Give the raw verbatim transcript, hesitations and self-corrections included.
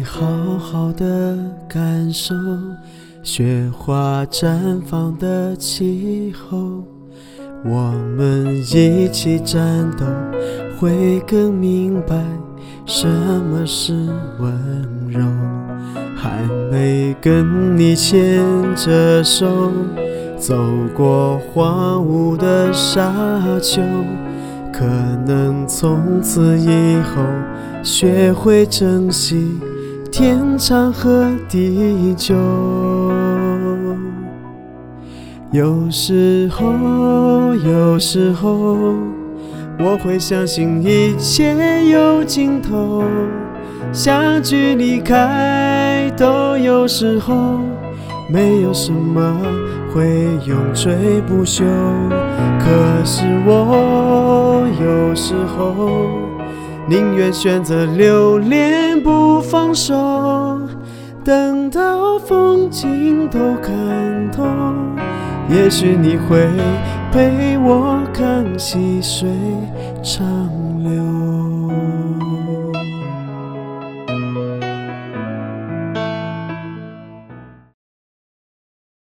好好的感受雪花绽放的气候，我们一起战斗，会更明白什么是温柔。还没跟你牵着手走过荒芜的沙丘，可能从此以后学会珍惜天长和地久。有时候有时候我会相信一切有尽头，相聚离开都有时候，没有什么会永垂不朽。可是我有时候宁愿选择留恋不放手，等到风景都看透，也许你会陪我看细水长流。